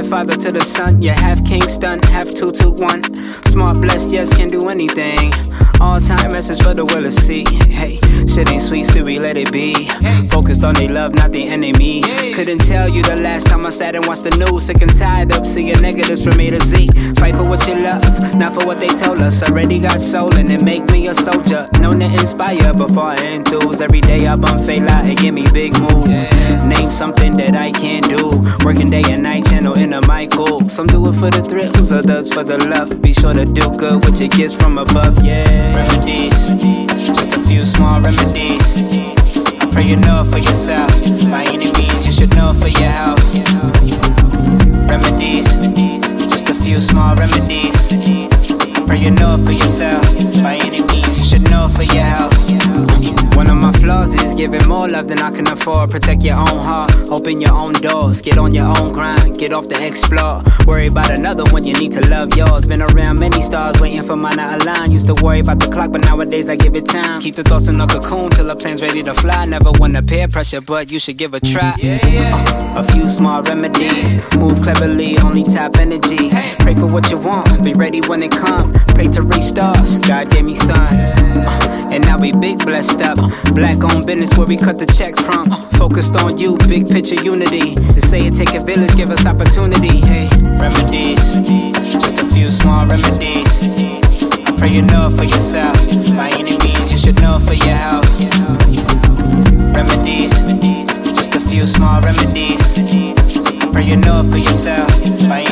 father to the son. You're half king stunt, half 221. Smart, blessed, yes, can do anything. All time message for the will to see. Hey, shit ain't sweet, still we let it be. Focused on they love, not the enemy. Couldn't tell you the last time I sat and watched the news. Sick and tired of seeing negatives from A to Z. Fight for what you love, not for what they told us. Already got soul and it make me a soldier. Known to inspire before I enthuse. Every day I bump Fela and give me big move. Name something that I can't do. Working day and night, channel in a Michael. Some do it for the thrills, others for the love. Be sure to do good with your gifts from above, yeah. Remedies, just a few small remedies. I pray you know it for yourself. By any means, you should know it for your health. Remedies, just a few small remedies. I pray you know it for yourself. By any means, you should know it for your health. One of my flaws is giving more love than I can afford. Protect your own heart, open your own doors. Get on your own grind, get off the explore. Worry about another when you need to love yours. Been around many stars, waiting for mine to align. Used to worry about the clock, but nowadays I give it time. Keep the thoughts in a cocoon till the plane's ready to fly. Never want to peer pressure, but you should give a try. A few small remedies, move cleverly, only tap energy. Pray for what you want, be ready when it comes. Pray to reach stars, God gave me son. And now we big blessed up. Black owned business where we cut the check from. Focused on you, big picture unity. They say it take a village, give us opportunity. Hey, remedies, just a few small remedies. I pray you know it for yourself. By any means, you should know it for your health. Remedies, just a few small remedies. I pray you know it for yourself. By